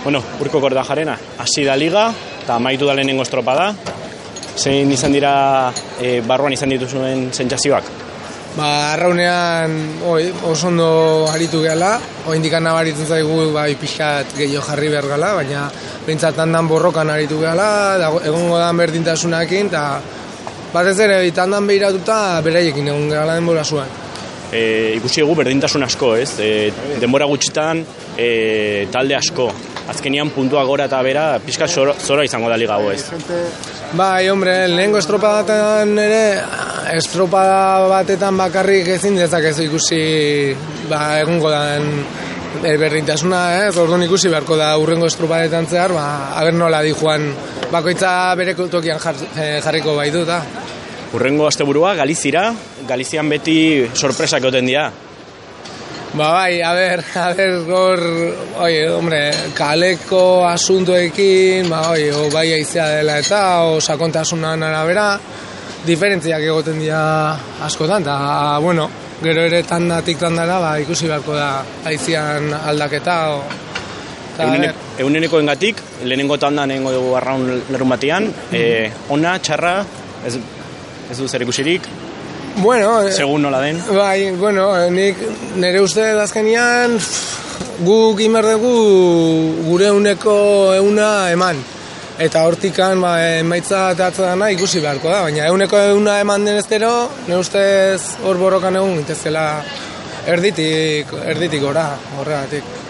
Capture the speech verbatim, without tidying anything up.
Bueno, urko Kortajarena, hasi da liga, eta amaitu da lehenengo estropada. Zein izan dira e, barruan izan dituzuen sentsazioak? Ba, arraunean oi, oso ondo aritu gehala, oraindik nabaritzen zaigu bai pixkat gehiago jarri behar gala, baina behintzat tandan borrokan aritu gehala, da, egongo da berdintasunakin, eta batez ere tandan behiratuta beraiekin egon gehala denbora zuen. E, ikusi egu berdintasun asko, ez? E, denbora gutxitan e, talde asko. Azkenian puntua gora eta bera, pixka zora izango da liga ez? Bai, hombre, lehenengo estropadatan ere, estropada batetan bakarrik ezin dezakezu ikusi ba, egongo den e, berdintasuna, ez? Orduan ikusi beharko da urrengo estropadetan zehar, ba, aber nola di joan bakoitza bere tokian jar, jarriko bai du, da. Urrengo asteburua Galizira, Galizian beti sorpresak egoten dira. Ba bai, a ber, a ber, gor, oie, hombre, kaleko asuntoekin, ba, oie, o bai aizea dela eta, o sakontasunan arabera, diferentziak egoten dira askotan, eta, bueno, gero ere tandatik tandara, ba, ikusi beharko da aizean aldaketa, o... Euneneko engatik, lehenengo tandan egingo dugu arraun lerun batian, mm-hmm. e, ona, txarra, ez, ez du zer ikusirik, bueno, segun nola den. Bai, bueno, nik nire uste azkenian guk imar dugu gure euneko euna eman. Eta hortikan ba, emaitza teatza dana ikusi beharko da, baina euneko euna eman deneztero, nire ustez hor borrokan egun gintezela erditik, erditik gora, horregatik.